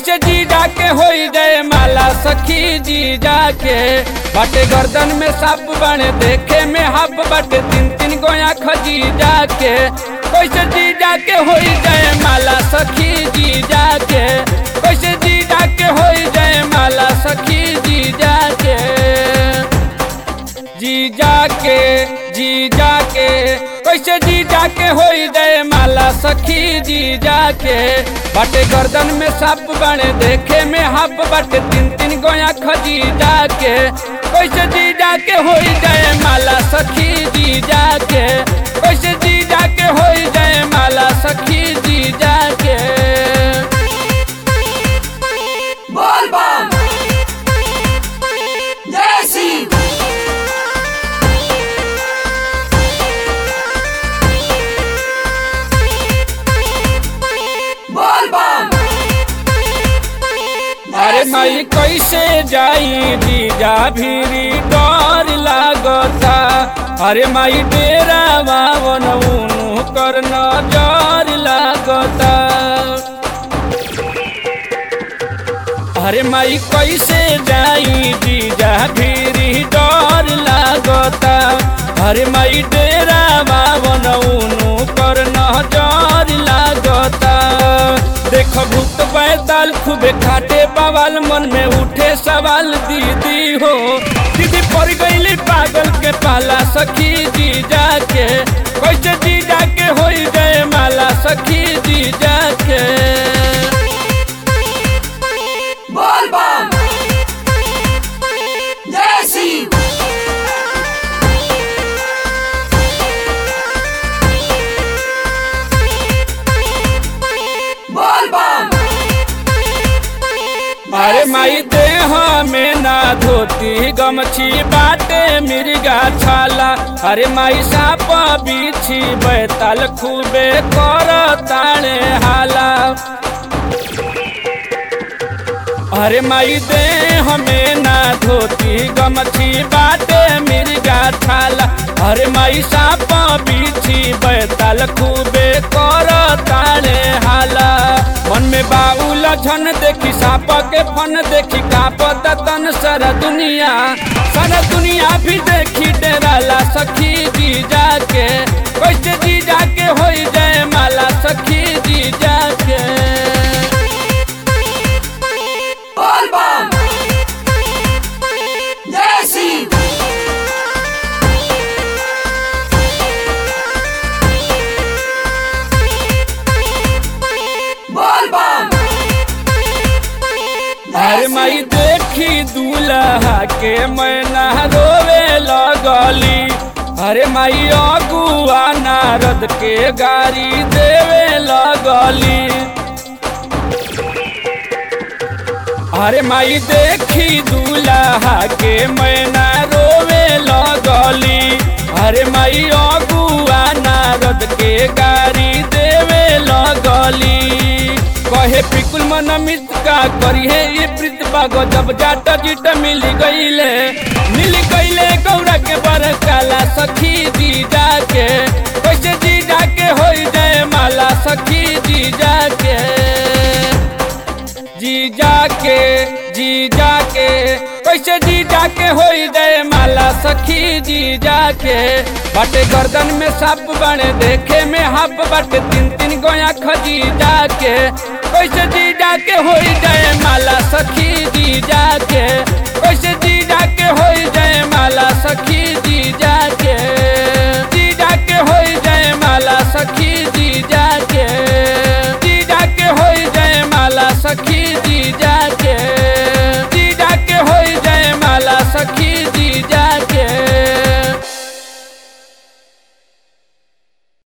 कैसे जी जाके होई जाए माला सखी जी जाके बाटे गर्दन में सांप बने देखे में हब बाटे तीन तीन गोया खजी जाके कैसे जी जाके होई जाए माला सखी जी जाके कैसे जी जाके होई जाए माला सखी जी जाके कैसे जी जाके होई जाए माला सखी जी जाके बाटे गर्दन में सांप बने देखे में हब बाटे तीन तीन गोया खजी जाके कैसे जी जाके होई जाए माला सखी जी जाके कैसे जी जाके होई जाए माला सखी जी जाके बोल बम जय शिव बोल बम अरे माई कैसे जाई जीजा भीरी डर लागता अरे माई डेरा बावन उनु कर नजर लागता अरे माई कैसे जाई जीजा भीरी डर लागता अरे माई डेरा बावन उनु कर नजर लागता देखो भूत पैताल खूबे खाटे बवाल मन में उठे सवाल दीदी हो दीदी पड़ गईली पागल के पाला सखी जी जाके कैसे जी जाके होई गए माला सखी जी जाके बोल बम जय शिव बोल बम अरे माई देह में ना धोती गमछी बाटे मिर्गा छाला अरे माई साप बिछी बैताल खूबे कर ताणे हाला अरे माई देह में ना धोती गमछी बाटे मिर्गा छाला अरे माई साप बिछी बैताल खूबे कर ताणे हाला मन में बाउल झन देखी सांप के फन देखी कांपता तन सारा दुनिया भी देखी डेराला सखी जी जाके कैसे जी जाके होई जाए माला सखी जी जाके बोल बम जय शिव बोल बम अरे माई देखी दूल्हा के मैना रोवे लगली अरे माई अगुआ नारद के गारी देवे लगली अरे माई देखी दूल्हा के मैना रोवे लगली अरे माई अगुआ नारद के गारी देवे लगली कहे पिकुल मन मित का करी है ये प्रीत बागो जब जाट जीट मिल गईले गौरा के बरकाला सखी जी जाके कैसे जी जाके होई जाए माला सखी जी जाके कैसे जी जाके होई जाए माला सखी जी जाके बाटे गर्दन में सांप बने देखे में हब बाटे तीन तीन गोया खजी जाके कैसे जी जाके होई जाए माला सखी जी जाके